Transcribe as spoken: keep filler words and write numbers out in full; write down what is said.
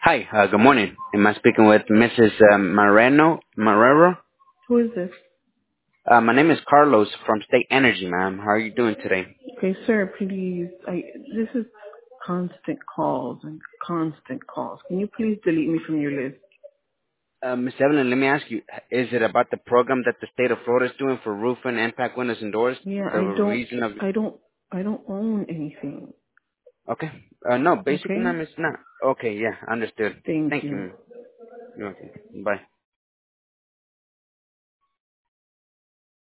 Hi, uh, good morning. Am I speaking with Missus Um, Moreno Marrero? Who is this? Uh, my name is Carlos from State Energy, ma'am. How are you doing today? Okay, sir, please. I this is constant calls and constant calls. Can you please delete me from your list? Uh, Miss Evelyn, let me ask you, is it about the program that the state of Florida is doing for roofing, impact windows, and doors? Yeah, The I don't reason of, I don't I don't own anything. okay. Uh, no, basically, Okay? ma'am, it's not. Okay, yeah, understood. Thank Thank you, you. ma'am. You're welcome. Bye.